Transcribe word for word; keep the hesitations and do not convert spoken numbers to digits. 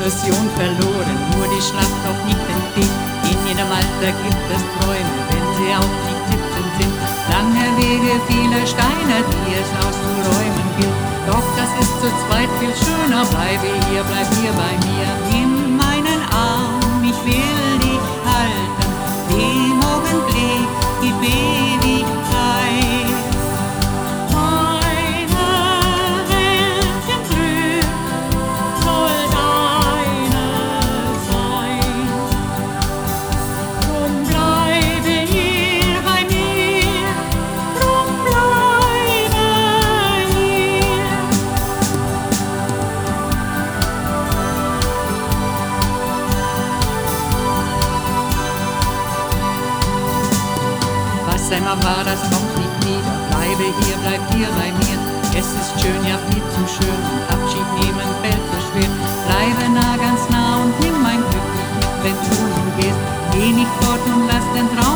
Illusion verloren, nur die Schlacht noch nicht entgeht. In jedem Alter gibt es Träume, wenn sie auch nicht siebzehn sind. Lange Wege, viele Steine, die es auszuräumen gilt. Doch das ist zu zweit viel schöner, bleibe hier, bleib hier bei mir. Nimm meinen Arm, ich will dich halten, dem Augenblick gibt Ewigkeit. Einmal war, das kommt nicht wieder. Bleibe hier, bleib hier bei mir. Es ist schön, ja viel zu schön. Und Abschied nehmen fällt so schwer. Bleibe nah, ganz nah und nimm mein Glück nicht mit, wenn du nun gehst. Geh nicht fort und lass den Traum